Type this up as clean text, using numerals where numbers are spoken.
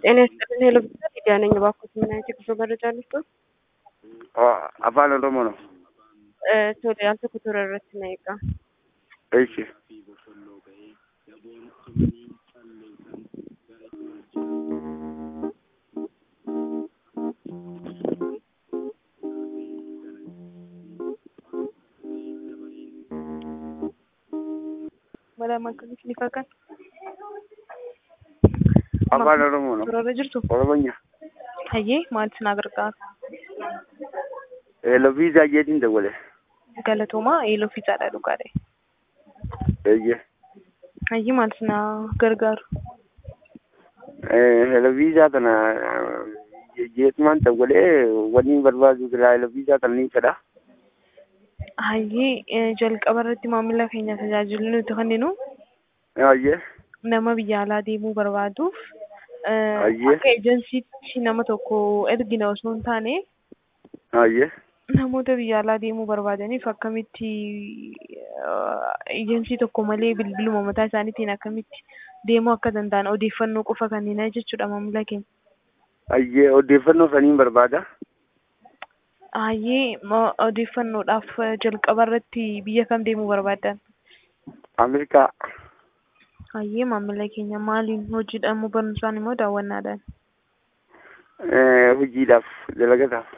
ጤና ይስጥልኝ ሄሎ ብቻ ሊዲያ ነኝ። እባክዎት ምን አይነት የጉዞ መረጃ ልስጥዎት? afaan oromoo no ቶሎ ያልተኩት ወረረት ነይቃ እሺ ወላ ማከልሽ ሊፈካል afaan oromoo no ወረረ ጅርቱ oromonya ሀዬ ማለት ናገርጋት hello visa jedin dawale ገለቶማ ኤሎ ፊዛ ዳሉ ጋር eye ሀዬ ማለት ና ገርጋሩ hello visa tana jetman dawale wani barbaadu gira hello visa tanni feda ሀዬ jalqabarratti maamila keenya tajaajilu nuti kenninu ayye nama biyya alaa deemuu barbaaduuf ayye akka ejensiitti nama tokko ergina osoo hin taane ayye namoota biyya alaa deemuu barbaadaniif akkamitti ejensii tokko malee bilbiluma mataa isaaniitiin akkamitti deemuu akka danda'an odeeffannoo qofa kannina jechuudha maamila keenya. ayye odeeffannoo saniin barbaada Hayyee odeeffannoodhaaf jalqabarratti biyya kam deemuu barbaadan? Ameerikaa Hayyee maamila keenya maaliin hojiidhaan moo barumsaan immoo daawwannaadhaan? hojiidhaaf dalagataaf